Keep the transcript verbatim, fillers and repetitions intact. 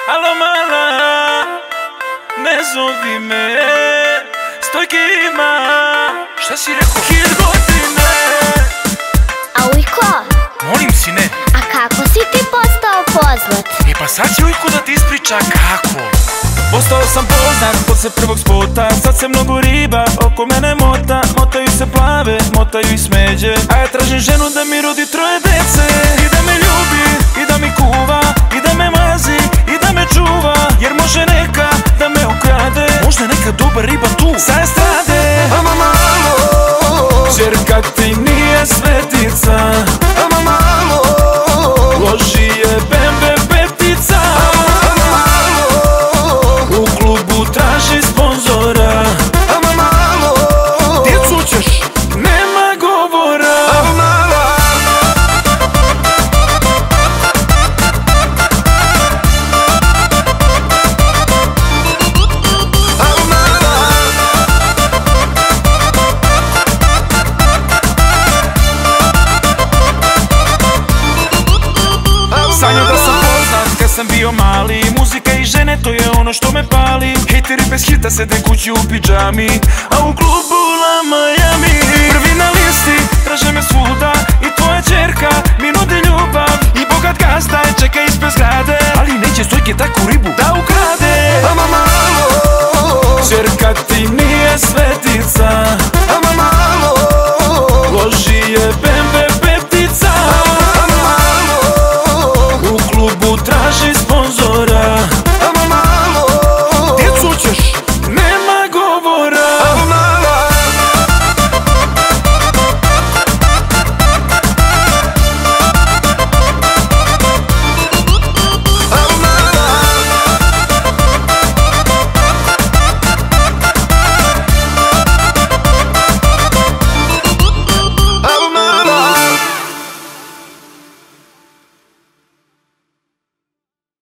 Alo mala, ne zovi me, Stojke ima. Šta si rekao? Hit godine. A Ujko, Molim sine. a kako si ti postao poznat? E pa sad će Ujko da ti ispriča kako. Postao sam poznat posle prvog spota. Sad se mnogo riba oko mene mota. Motaju se plave, motaju i smeđe. A ja tražim ženu da mi rodi troje dece. I da me ljubi, i da mi kuva, i da me mazi, i da me čuva. Jer može neka da me ukrade. Možda neka dobar riba tu sa estrade. Ama malo, Ćerka ti nije svetica. ama malo, Loži je bembe petica. ama malo, U klubu traži sponzora. ama malo, Djecu ćeš, nema govora. ama malo, ama malo. Sanjao da sam poznat kad sam bio mali. Muzika i žene to je ono što me pali. Hejteri bez hita sede kući u pidžami, a u klubu La Miami. Prvi na listi, traže me svuda. I tvoja ćerka mi nudi ljubav. I bogat gazda je čeka ispred zgrade, ali neće Stojke takvu ribu da ukrade. Ama malo, Ćerka ti nije svetica. ama malo, Loži je bembe petica. ama malo, U klubu traži sponzora.